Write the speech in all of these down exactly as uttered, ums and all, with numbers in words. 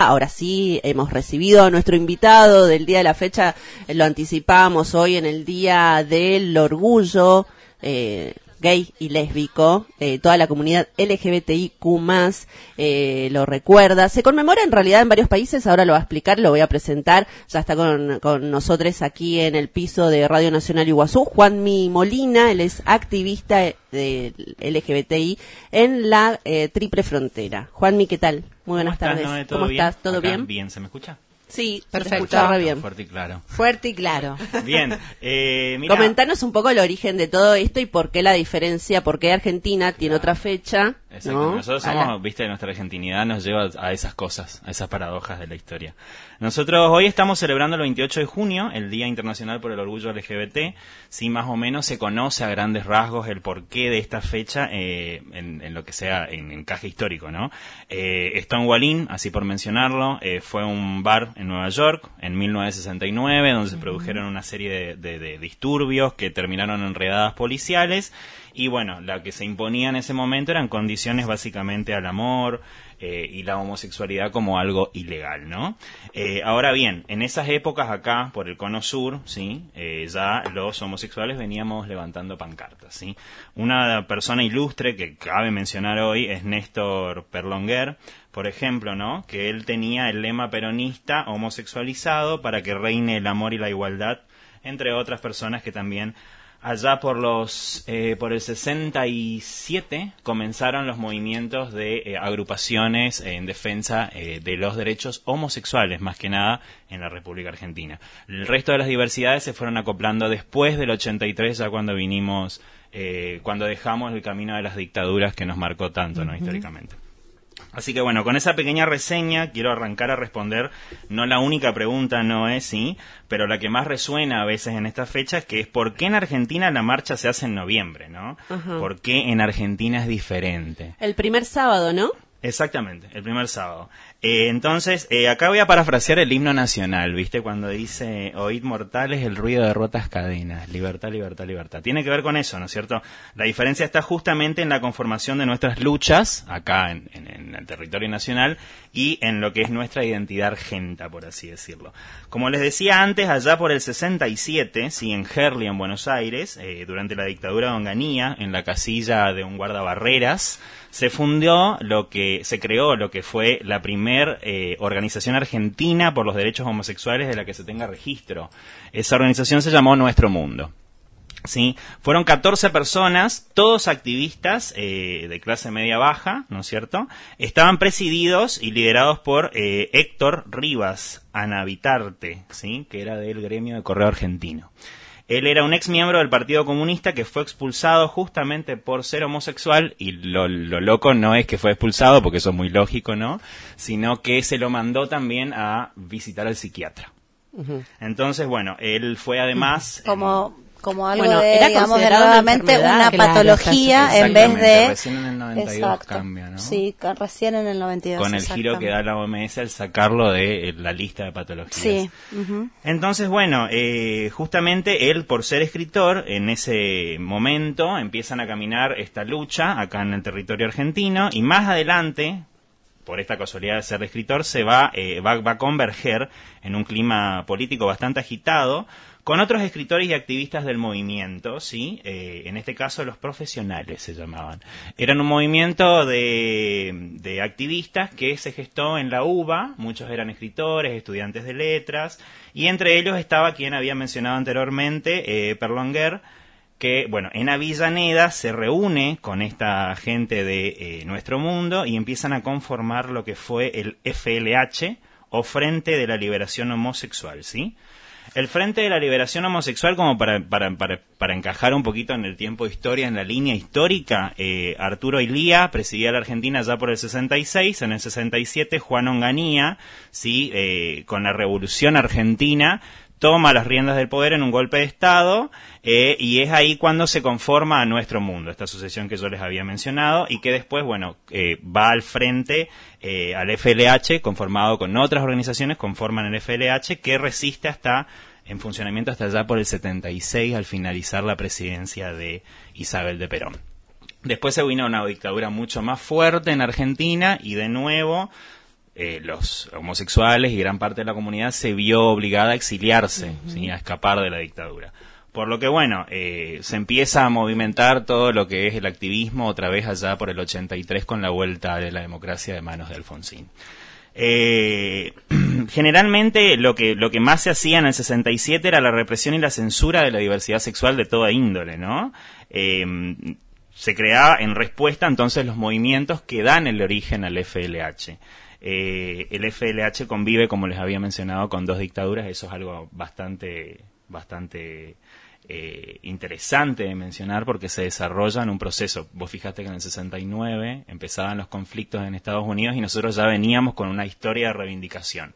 Ahora sí, hemos recibido a nuestro invitado del día de la fecha, eh, lo anticipamos hoy en el Día del Orgullo eh, gay y lésbico, eh, toda la comunidad L G B T I Q más, eh, lo recuerda. Se conmemora en realidad en varios países, ahora lo va a explicar, lo voy a presentar. Ya está con, con nosotros aquí en el piso de Radio Nacional Iguazú, Juanmi Molina, él es activista de L G B T I en la eh, Triple Frontera. Juanmi, ¿qué tal? Muy buenas ¿Cómo tardes. estás, Noé? ¿Todo ¿Cómo bien? estás? ¿Todo Acá, bien? Bien, ¿se me escucha? Sí, perfecto. Escucha re bien. Fuerte y claro. Fuerte y claro. Bien, eh, mira. Comentanos un poco el origen de todo esto y por qué la diferencia, por qué Argentina tiene otra fecha. Exacto. ¿No? Nosotros A somos, la- viste, nuestra argentinidad nos lleva a esas cosas, a esas paradojas de la historia. Nosotros hoy estamos celebrando el veintiocho de junio, el Día Internacional por el Orgullo L G B T. Sí, más o menos se conoce a grandes rasgos el porqué de esta fecha eh, en, en lo que sea en encaje histórico, ¿no? Eh, Stonewall Inn, así por mencionarlo, eh, fue un bar en Nueva York en mil novecientos sesenta y nueve, donde se produjeron una serie de, de, de disturbios que terminaron en redadas policiales. Y bueno, la que se imponía en ese momento eran condiciones básicamente al amor eh, y la homosexualidad como algo ilegal, ¿no? Eh, ahora bien, en esas épocas acá, por el cono sur, ¿sí? Eh, ya los homosexuales veníamos levantando pancartas, ¿sí? Una persona ilustre que cabe mencionar hoy es Néstor Perlonguer, por ejemplo, ¿no? Que él tenía el lema peronista homosexualizado para que reine el amor y la igualdad, entre otras personas que también allá por los eh, por el sesenta y siete comenzaron los movimientos de eh, agrupaciones eh, en defensa eh, de los derechos homosexuales, más que nada en la República Argentina. El resto de las diversidades se fueron acoplando después del ochenta y tres, ya cuando vinimos, eh, cuando dejamos el camino de las dictaduras que nos marcó tanto, ¿no? Uh-huh. Históricamente. Así que bueno, con esa pequeña reseña quiero arrancar a responder, no la única pregunta no es, sí, pero la que más resuena a veces en estas fechas, que es ¿por qué en Argentina la marcha se hace en noviembre, no? Ajá. ¿Por qué en Argentina es diferente? El primer sábado, ¿no? Exactamente, el primer sábado. Eh, entonces, eh, acá voy a parafrasear el himno nacional, ¿viste? Cuando dice, oíd mortales el ruido de rotas cadenas, libertad, libertad, libertad. Tiene que ver con eso, ¿no es cierto? La diferencia está justamente en la conformación de nuestras luchas, acá en, en, en el territorio nacional, y en lo que es nuestra identidad argenta, por así decirlo. Como les decía antes, allá por el sesenta y siete, sí, en Herli, en Buenos Aires, eh, durante la dictadura de Onganía, en la casilla de un guardabarreras, se fundó lo que, se creó lo que fue la primer eh, organización argentina por los derechos homosexuales de la que se tenga registro. Esa organización se llamó Nuestro Mundo. ¿Sí? Fueron catorce personas, todos activistas eh, de clase media-baja, ¿no es cierto? Estaban presididos y liderados por eh, Héctor Rivas Anavitarte, ¿sí? Que era del gremio de Correo Argentino. Él era un ex miembro del Partido Comunista que fue expulsado justamente por ser homosexual, y lo, lo loco no es que fue expulsado, porque eso es muy lógico, ¿no? Sino que se lo mandó también a visitar al psiquiatra. Uh-huh. Entonces, bueno, él fue además... Como... En, como algo bueno, de, era digamos, de considerado nuevamente una una enfermedad, patología claro, en vez de... Recién en el noventa y dos Exacto. cambia, ¿no? Sí, ca- recién en el noventa y dos. Con el giro que da la O M S al sacarlo de la lista de patologías. Sí. Uh-huh. Entonces, bueno, eh, justamente él, por ser escritor, en ese momento empiezan a caminar esta lucha acá en el territorio argentino, y más adelante, por esta casualidad de ser escritor, se va, eh, va, va a converger en un clima político bastante agitado con otros escritores y activistas del movimiento, ¿sí? Eh, en este caso los profesionales se llamaban. Eran un movimiento de, de activistas que se gestó en la U B A, muchos eran escritores, estudiantes de letras, y entre ellos estaba quien había mencionado anteriormente, eh, Perlonguer, que, bueno, en Avellaneda se reúne con esta gente de eh, Nuestro Mundo y empiezan a conformar lo que fue el F L H, o Frente de la Liberación Homosexual, ¿sí? El Frente de la Liberación Homosexual, como para, para, para, para encajar un poquito en el tiempo de historia, en la línea histórica, eh, Arturo Illia presidía la Argentina ya por el sesenta y seis, en el sesenta y siete Juan Onganía, ¿sí? eh, con la Revolución Argentina, toma las riendas del poder en un golpe de Estado, eh, y es ahí cuando se conforma a Nuestro Mundo, esta asociación que yo les había mencionado, y que después, bueno, eh, va al frente, eh, al F L H, conformado con otras organizaciones, conforman el F L H, que resiste hasta, en funcionamiento hasta allá por el setenta y seis, al finalizar la presidencia de Isabel de Perón. Después se vino una dictadura mucho más fuerte en Argentina, y de nuevo eh, los homosexuales y gran parte de la comunidad se vio obligada a exiliarse, uh-huh. ¿sí? A escapar de la dictadura. Por lo que, bueno, eh, se empieza a movimentar todo lo que es el activismo otra vez allá por el ochenta y tres con la vuelta de la democracia de manos de Alfonsín. Eh, generalmente lo que lo que más se hacía en el sesenta y siete era la represión y la censura de la diversidad sexual de toda índole, ¿no? Eh, se creaba en respuesta entonces los movimientos que dan el origen al F L H. Eh, el F L H convive, como les había mencionado, con dos dictaduras. Eso es algo bastante bastante Eh, interesante de mencionar porque se desarrolla en un proceso. Vos fijate que en el sesenta y nueve empezaban los conflictos en Estados Unidos y nosotros ya veníamos con una historia de reivindicación.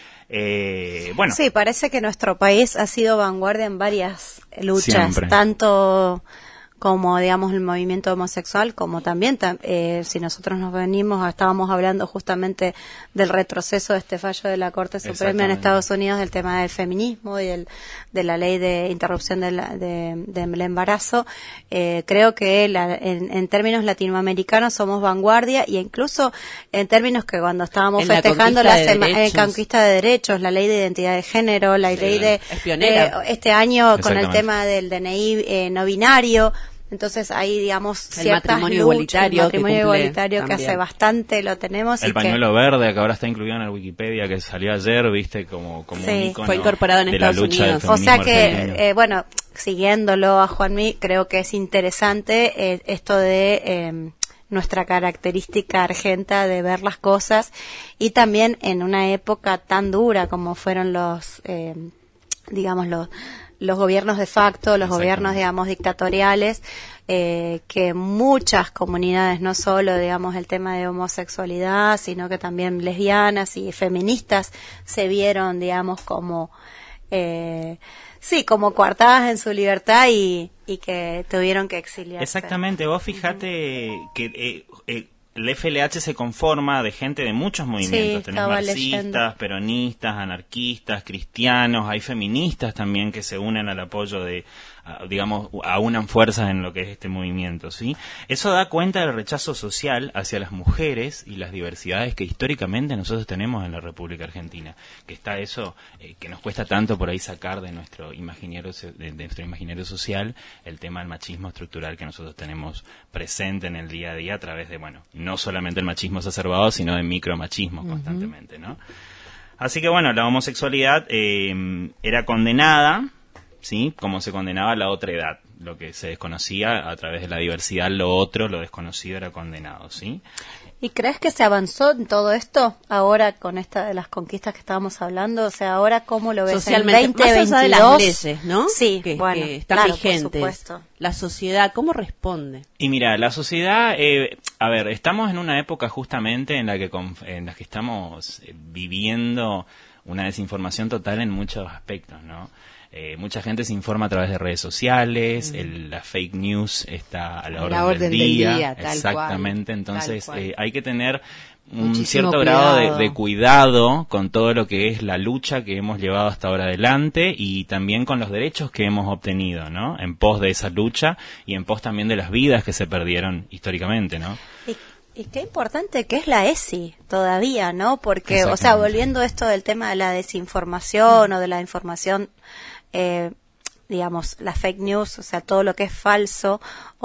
Eh, bueno. Sí, parece que nuestro país ha sido vanguardia en varias luchas, siempre. Tanto como, digamos, el movimiento homosexual, como también, eh, si nosotros nos venimos, estábamos hablando justamente del retroceso de este fallo de la Corte Suprema en Estados Unidos, del tema del feminismo y del, de la ley de interrupción del de, de, de embarazo. Eh, creo que la, en, en términos latinoamericanos somos vanguardia, y incluso en términos que cuando estábamos en festejando la la sema, de eh, conquista de derechos, la ley de identidad de género, la sí, ley de, de este año con el tema del D N I eh, no binario. Entonces ahí, digamos, el ciertas matrimonio luchas, igualitario, el matrimonio que, igualitario que hace también. bastante lo tenemos. El y pañuelo que, verde, que ahora está incluido en el Wikipedia, que salió ayer, viste, como, como sí, un icono fue incorporado en de Estados la lucha Unidos. del o sea feminismo que, argentino. eh, bueno, siguiéndolo a Juanmi, creo que es interesante eh, esto de eh, nuestra característica argenta de ver las cosas, y también en una época tan dura como fueron los, eh, digamos, los los gobiernos de facto, los gobiernos, digamos, dictatoriales, eh, que muchas comunidades, no solo, digamos, el tema de homosexualidad, sino que también lesbianas y feministas se vieron, digamos, como, eh, sí, como coartadas en su libertad y, y que tuvieron que exiliarse. Exactamente, vos fijate uh-huh. que eh, eh, el F L H se conforma de gente de muchos movimientos. Sí, tenés marxistas, leyendo. peronistas, anarquistas, cristianos, hay feministas también que se unen al apoyo de, a, digamos, aunan fuerzas en lo que es este movimiento, ¿sí? Eso da cuenta del rechazo social hacia las mujeres y las diversidades que históricamente nosotros tenemos en la República Argentina, que está eso eh, que nos cuesta tanto por ahí sacar de nuestro imaginario de, de nuestro imaginario social, el tema del machismo estructural que nosotros tenemos presente en el día a día a través de, bueno, no solamente el machismo exacerbado, sino de micromachismo uh-huh. constantemente, ¿no? Así que, bueno, la homosexualidad eh, era condenada, ¿sí? Como se condenaba la otra edad. Lo que se desconocía a través de la diversidad, lo otro, lo desconocido era condenado, ¿sí? ¿Y crees que se avanzó en todo esto ahora con esta de las conquistas que estábamos hablando? O sea, ahora cómo lo ves socialmente, en veinte veintidós, más allá de las leyes, ¿no? Sí, que, bueno, que están claro, vigentes. por supuesto. La sociedad, ¿cómo responde? Y mira, la sociedad, eh, a ver, estamos en una época justamente en la que en la que estamos eh, viviendo una desinformación total en muchos aspectos, ¿no? Eh, mucha gente se informa a través de redes sociales, mm. el, la fake news está a la, a orden, la orden del, del día, día tal exactamente, cual, entonces tal eh, hay que tener un Muchísimo cierto cuidado. grado de, de cuidado con todo lo que es la lucha que hemos llevado hasta ahora adelante y también con los derechos que hemos obtenido, ¿no? En pos de esa lucha y en pos también de las vidas que se perdieron históricamente, ¿no? Y, y qué importante que es la E S I todavía, ¿no? Porque, o sea, volviendo a esto del tema de la desinformación mm. o de la información, eh, digamos, la fake news, o sea, todo lo que es falso,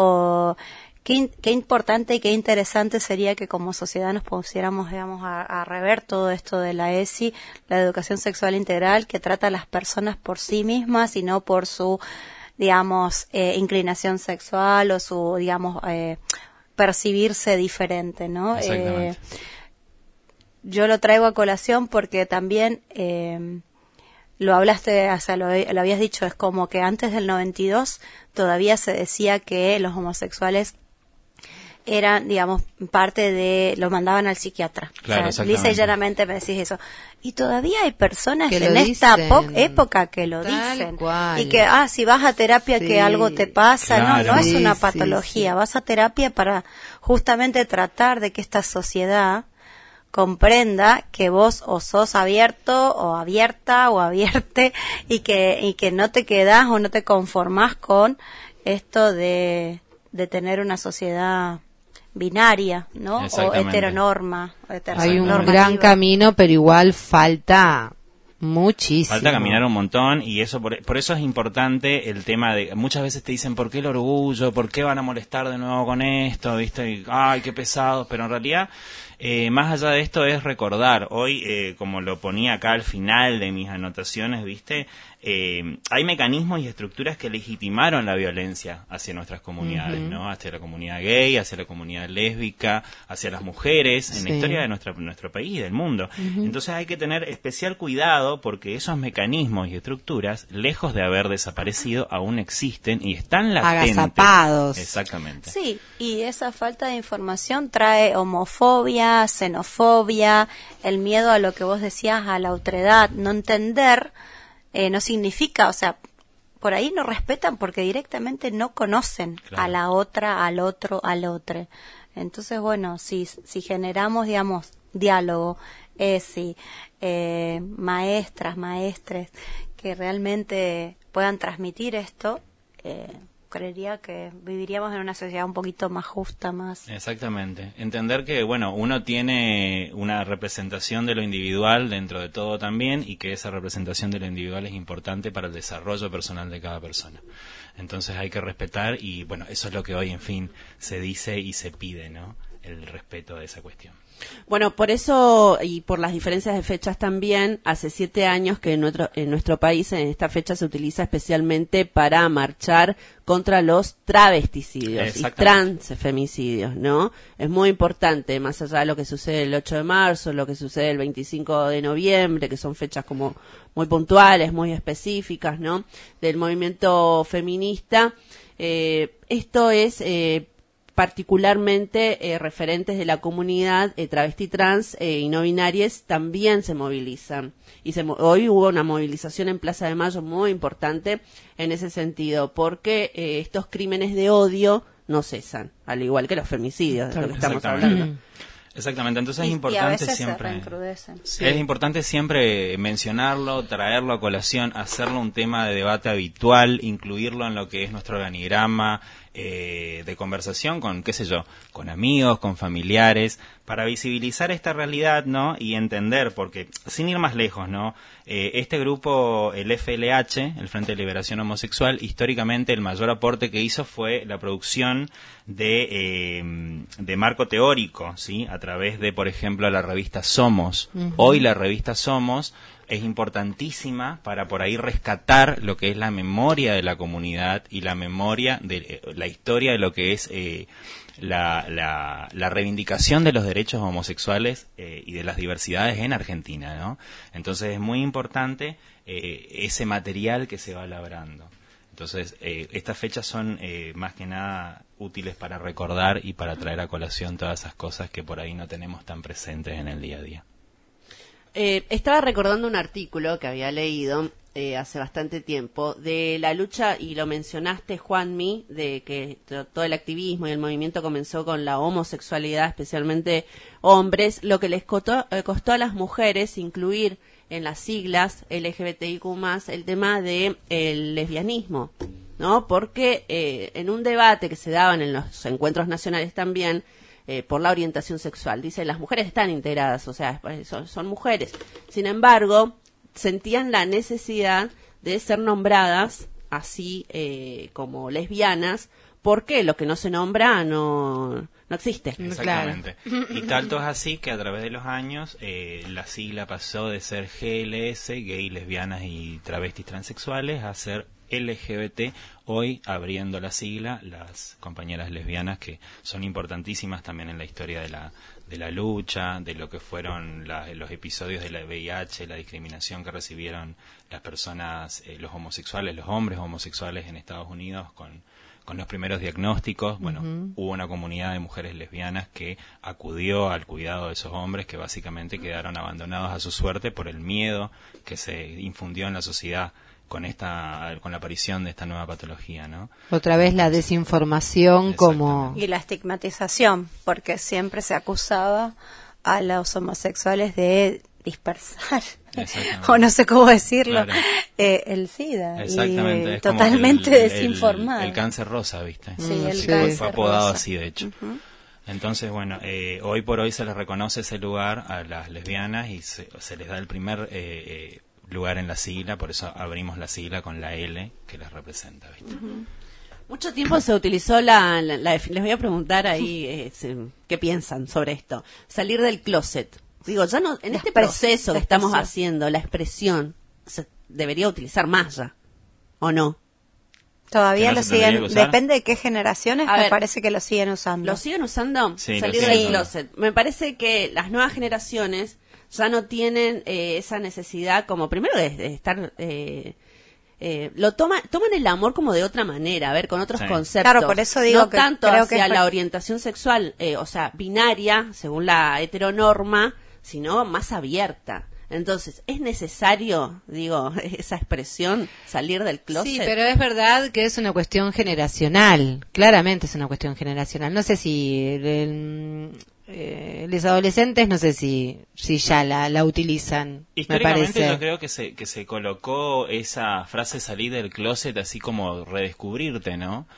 o qué, qué importante y qué interesante sería que como sociedad nos pusiéramos, digamos, a, a rever todo esto de la E S I, la educación sexual integral, que trata a las personas por sí mismas y no por su, digamos, eh, inclinación sexual o su, digamos, eh, percibirse diferente, ¿no? Exactamente. Eh, yo lo traigo a colación porque también eh, lo hablaste, o sea, lo, lo habías dicho, es como que antes del noventa y dos todavía se decía que los homosexuales eran, digamos, parte de, lo mandaban al psiquiatra. Claro, o sea, lisa y llanamente me decís eso. Y todavía hay personas que en esta po- época que lo Tal dicen. cual. Y que, ah, si vas a terapia Sí, que algo te pasa. claro. No, no es Sí, una sí, patología. sí. Vas a terapia para justamente tratar de que esta sociedad comprenda que vos o sos abierto o abierta o abierte y que, y que no te quedás o no te conformás con esto de, de tener una sociedad binaria, ¿no? O heteronorma. O Hay un gran camino, pero igual falta muchísimo. Falta caminar un montón y eso por, por eso es importante el tema de, muchas veces te dicen ¿por qué el orgullo? ¿Por qué van a molestar de nuevo con esto? ¿Viste? Y, ay, qué pesados, pero en realidad eh, más allá de esto es recordar, hoy eh, como lo ponía acá al final de mis anotaciones, ¿viste? Eh, hay mecanismos y estructuras que legitimaron la violencia hacia nuestras comunidades, uh-huh. ¿no? Hacia la comunidad gay, hacia la comunidad lésbica, hacia las mujeres, en sí. la historia de nuestra, nuestro país y del mundo. Uh-huh. Entonces hay que tener especial cuidado porque esos mecanismos y estructuras, lejos de haber desaparecido, aún existen y están latentes. Agazapados. Exactamente. Sí, y esa falta de información trae homofobia, xenofobia, el miedo a lo que vos decías, a la otredad, no entender. Eh, no significa, o sea, por ahí no respetan porque directamente no conocen claro. a la otra, al otro, al otro. Entonces, bueno, si, si generamos, digamos, diálogo, eh, si, eh, maestras, maestres que realmente puedan transmitir esto, eh, creería que viviríamos en una sociedad un poquito más justa, más... Exactamente. Entender que, bueno, uno tiene una representación de lo individual dentro de todo también y que esa representación de lo individual es importante para el desarrollo personal de cada persona. Entonces hay que respetar y, bueno, eso es lo que hoy, en fin, se dice y se pide, ¿no? El respeto de esa cuestión. Bueno, por eso y por las diferencias de fechas también, hace siete años que en nuestro, en nuestro país en esta fecha se utiliza especialmente para marchar contra los travesticidios y transfemicidios, ¿no? Es muy importante, más allá de lo que sucede el ocho de marzo, lo que sucede el veinticinco de noviembre, que son fechas como muy puntuales, muy específicas, ¿no? Del movimiento feminista. Eh, esto es... Eh, particularmente eh, referentes de la comunidad eh, travesti trans eh, y no binarias también se movilizan. Y se, hoy hubo una movilización en Plaza de Mayo muy importante en ese sentido, porque eh, estos crímenes de odio no cesan, al igual que los femicidios, de lo que estamos hablando. Exactamente, entonces y, es importante y a veces siempre sí. es importante siempre mencionarlo, traerlo a colación, hacerlo un tema de debate habitual, incluirlo en lo que es nuestro organigrama eh, de conversación con, qué sé yo, con amigos, con familiares, para visibilizar esta realidad, ¿no? Y entender, porque sin ir más lejos, ¿no? Eh, este grupo, el F L H, el Frente de Liberación Homosexual, históricamente el mayor aporte que hizo fue la producción de, eh, de marco teórico, ¿sí? A través de, por ejemplo, la revista Somos. Uh-huh. Hoy la revista Somos es importantísima para por ahí rescatar lo que es la memoria de la comunidad y la memoria de eh, la historia de lo que es eh, la, la, la reivindicación de los derechos homosexuales eh, y de las diversidades en Argentina, ¿no? Entonces es muy importante eh, ese material que se va labrando. Entonces, eh, estas fechas son eh, más que nada útiles para recordar y para traer a colación todas esas cosas que por ahí no tenemos tan presentes en el día a día. Eh, estaba recordando un artículo que había leído eh, hace bastante tiempo de la lucha, y lo mencionaste, Juanmi, de que t- todo el activismo y el movimiento comenzó con la homosexualidad, especialmente hombres, lo que les costó, eh, costó a las mujeres incluir en las siglas L G B T I Q más, el tema de el lesbianismo, ¿no? Porque eh, en un debate que se daban en los encuentros nacionales también, eh, por la orientación sexual, dicen las mujeres están integradas, o sea, son, son mujeres. Sin embargo, sentían la necesidad de ser nombradas así eh, como lesbianas, porque lo que no se nombra no... no existe. Exactamente. Claro. Y tanto es así que a través de los años eh, la sigla pasó de ser G L S, gay, lesbianas y travestis transexuales, a ser L G B T, hoy abriendo la sigla las compañeras lesbianas, que son importantísimas también en la historia de la de la lucha, de lo que fueron la, los episodios de la V I H, la discriminación que recibieron las personas, eh, los homosexuales, los hombres homosexuales en Estados Unidos con con los primeros diagnósticos. Bueno, uh-huh. Hubo una comunidad de mujeres lesbianas que acudió al cuidado de esos hombres que básicamente quedaron abandonados a su suerte por el miedo que se infundió en la sociedad con esta con la aparición de esta nueva patología, ¿no? Otra vez la desinformación como... Y la estigmatización, porque siempre se acusaba a los homosexuales de dispersar, o no sé cómo decirlo, claro. eh, el SIDA. Exactamente. Y es totalmente el, el, desinformado. El, el cáncer rosa, ¿viste? Sí, el sí. cáncer Fue apodado rosa. así, de hecho. Uh-huh. Entonces, bueno, eh, hoy por hoy se les reconoce ese lugar a las lesbianas y se, se les da el primer eh, eh, lugar en la sigla, por eso abrimos la sigla con la L que les representa, ¿viste? Uh-huh. Mucho tiempo se utilizó la, la, la... Les voy a preguntar ahí eh, qué piensan sobre esto. Salir del closet. Digo, ya no, en este proceso que estamos haciendo, la expresión se debería utilizar más ya, ¿o no? Todavía lo siguen, depende de qué generaciones, me parece que lo siguen usando. ¿Lo siguen usando? Sí, Salir del closet. Me parece que las nuevas generaciones ya no tienen eh, esa necesidad como, primero, de, de estar... Eh, eh, lo toma, toman el amor como de otra manera, a ver, con otros sí. conceptos. Claro, por eso digo no que tanto creo hacia que es... la orientación sexual, eh, o sea, binaria, según la heteronorma, sino más abierta. Entonces, ¿es necesario, digo, esa expresión, salir del closet? Sí, pero es verdad que es una cuestión generacional. Claramente es una cuestión generacional. No sé si el, eh, los adolescentes, no sé si si ya la, la utilizan. Históricamente me parece. Yo creo que se, que se colocó esa frase salir del closet así como redescubrirte, ¿no?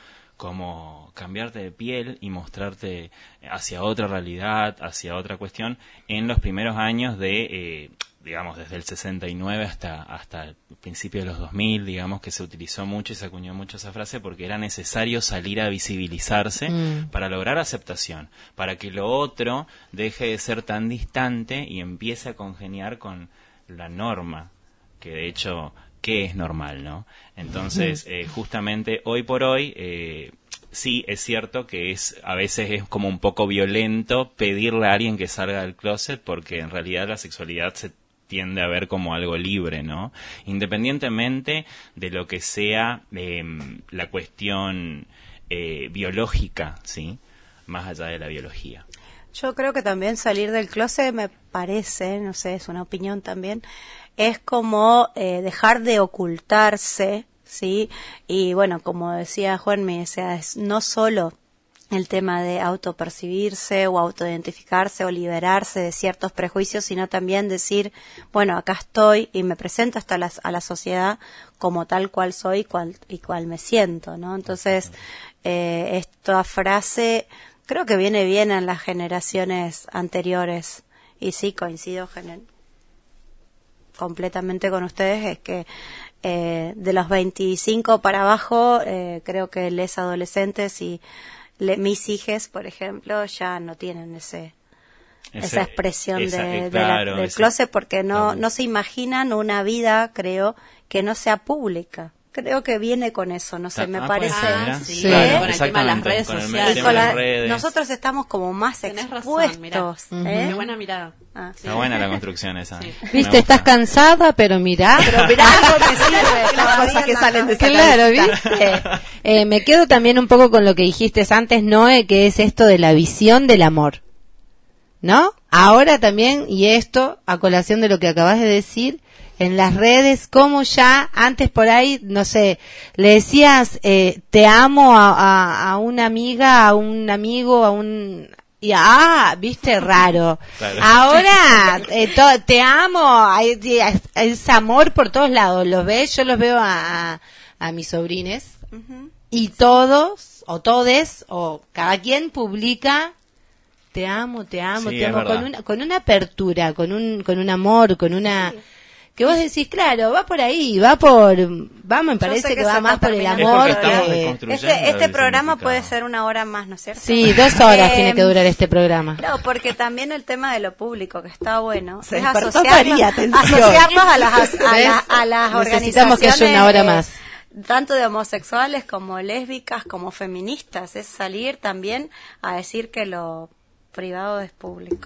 Como cambiarte de piel y mostrarte hacia otra realidad, hacia otra cuestión, en los primeros años de... Eh, digamos, desde el sesenta y nueve hasta hasta el principio de los dos mil, digamos, que se utilizó mucho y se acuñó mucho esa frase porque era necesario salir a visibilizarse mm. para lograr aceptación, para que lo otro deje de ser tan distante y empiece a congeniar con la norma, que de hecho, ¿qué es normal, no? Entonces, eh, justamente hoy por hoy... Eh, sí, es cierto que es a veces es como un poco violento pedirle a alguien que salga del closet porque en realidad la sexualidad se tiende a ver como algo libre, ¿no? Independientemente de lo que sea eh, la cuestión eh, biológica, ¿sí? Más allá de la biología. Yo creo que también salir del closet me parece, no sé, es una opinión también, es como eh, dejar de ocultarse, ¿sí? Y bueno, como decía Juanmi, o sea, es no solo el tema de autopercibirse o autoidentificarse o liberarse de ciertos prejuicios, sino también decir, bueno, acá estoy y me presento hasta la, a la sociedad como tal cual soy cual, y cual me siento, ¿no? Entonces, eh, esta frase creo que viene bien en las generaciones anteriores y sí, coincido gener- completamente con ustedes, es que eh, de los veinticinco para abajo, eh, creo que les adolescentes y Le, mis hijes, por ejemplo, ya no tienen ese, ese esa expresión esa, de, eh, claro, de la, del ese, closet porque no, no se imaginan una vida, creo, que no sea pública. Creo que viene con eso, no sé, ah, me parece. Ah, sí, sí. Claro, con el tema de las redes sociales. Y con la, nosotros estamos como más Tenés expuestos. Razón, ¿eh? Qué buena mirada. Ah, sí. Está buena la construcción esa. Sí. Viste, estás cansada, pero mirá. Pero mirá lo que sirve. Las cosas que salen de esa Claro, ¿viste? eh, me quedo también un poco con lo que dijiste antes, Noé, que es esto de la visión del amor. ¿No? Ahora también, y esto, a colación de lo que acabas de decir, en las redes, como ya antes por ahí, no sé, le decías eh, te amo a, a, a una amiga, a un amigo, a un... Y, ah, viste, raro. Claro. Ahora, eh, to, te amo, hay, es amor por todos lados. ¿Los ves? Yo los veo a, a, a mis sobrines. Uh-huh. Y todos, o todes, o cada quien publica te amo, te amo, sí, te amo, con una, con una apertura, con un, con un amor, con una... Sí. Que vos decís, claro, va por ahí, va por, va, me parece que, que va más por el amor. Que este este programa puede ser una hora más, ¿no es cierto? Sí, dos horas eh, tiene que durar este programa. No, porque también el tema de lo público, que está bueno, Se es asociarlos, asociarlos a las, a, la, a las organizaciones. Necesitamos que haya una hora más. Tanto de homosexuales como lésbicas, como feministas, es salir también a decir que lo privado es público.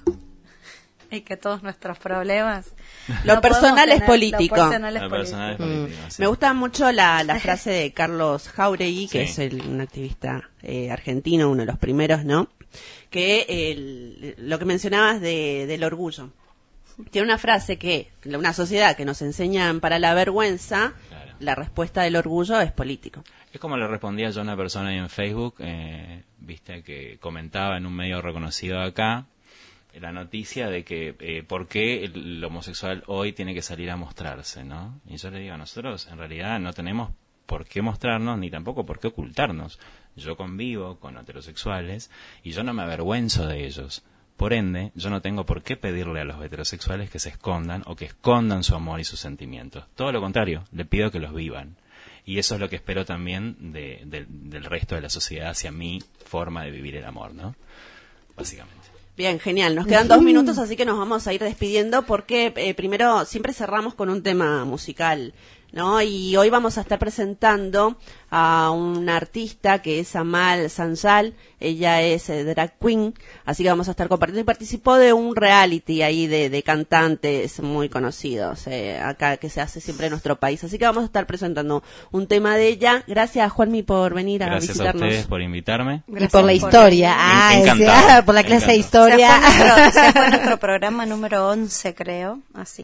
Y que todos nuestros problemas lo, no personal, tener, es político. lo personal es lo político. Personal es político mm. sí. Me gusta mucho la, la frase de Carlos Jauregui, que sí. es el, un activista eh, argentino, uno de los primeros, ¿no? Que el, lo que mencionabas de, del orgullo. Tiene una frase que, una sociedad que nos enseñan para la vergüenza, claro. La respuesta del orgullo es político. Es como le respondía yo a una persona ahí en Facebook, eh, viste, que comentaba en un medio reconocido acá, la noticia de que eh, por qué el, el homosexual hoy tiene que salir a mostrarse, ¿no? Y yo le digo, nosotros en realidad no tenemos por qué mostrarnos, ni tampoco por qué ocultarnos. Yo convivo con heterosexuales y yo no me avergüenzo de ellos. Por ende, yo no tengo por qué pedirle a los heterosexuales que se escondan o que escondan su amor y sus sentimientos. Todo lo contrario, le pido que los vivan. Y eso es lo que espero también de, de, del resto de la sociedad hacia mi forma de vivir el amor, ¿no? Básicamente. Bien, genial. Nos quedan dos minutos, así que nos vamos a ir despidiendo porque eh, primero siempre cerramos con un tema musical, ¿no? Y hoy vamos a estar presentando a una artista que es Amal Sansal. Ella es eh, drag queen, así que vamos a estar compartiendo. Y participó de un reality ahí de, de cantantes muy conocidos eh, acá que se hace siempre en nuestro país. Así que vamos a estar presentando un tema de ella. Gracias, Juanmi, por venir a Gracias visitarnos. Gracias a ustedes por invitarme. Gracias y por la por historia. Ah, ese, ah, por la clase de historia. Se fue, nuestro, se fue nuestro programa número once, creo. Así.